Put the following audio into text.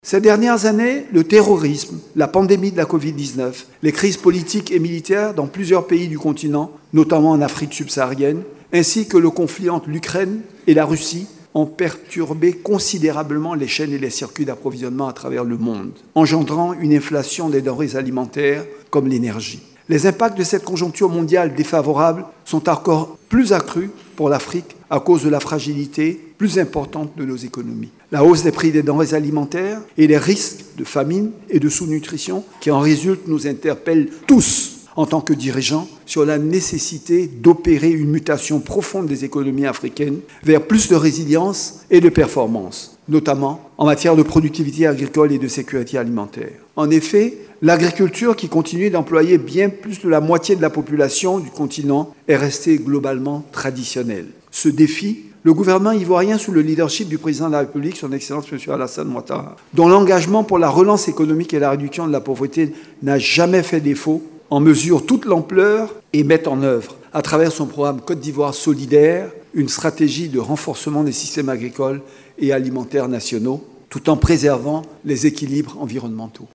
Ces dernières années, le terrorisme, la pandémie de la Covid-19, les crises politiques et militaires dans plusieurs pays du continent, notamment en Afrique subsaharienne, ainsi que le conflit entre l'Ukraine et la Russie, ont perturbé considérablement les chaînes et les circuits d'approvisionnement à travers le monde, engendrant une inflation des denrées alimentaires comme l'énergie. Les impacts de cette conjoncture mondiale défavorable sont encore plus accrus pour l'Afrique à cause de la fragilité plus importante de nos économies. La hausse des prix des denrées alimentaires et les risques de famine et de sous-nutrition qui en résultent nous interpellent tous en tant que dirigeants sur la nécessité d'opérer une mutation profonde des économies africaines vers plus de résilience et de performance, notamment en matière de productivité agricole et de sécurité alimentaire. En effet, l'agriculture, qui continue d'employer bien plus de la moitié de la population du continent, est restée globalement traditionnelle. Ce défi, le gouvernement ivoirien, sous le leadership du président de la République, son Excellence M. Alassane Ouattara, dont l'engagement pour la relance économique et la réduction de la pauvreté n'a jamais fait défaut, en mesure toute l'ampleur et met en œuvre, à travers son programme Côte d'Ivoire solidaire, une stratégie de renforcement des systèmes agricoles et alimentaires nationaux, tout en préservant les équilibres environnementaux.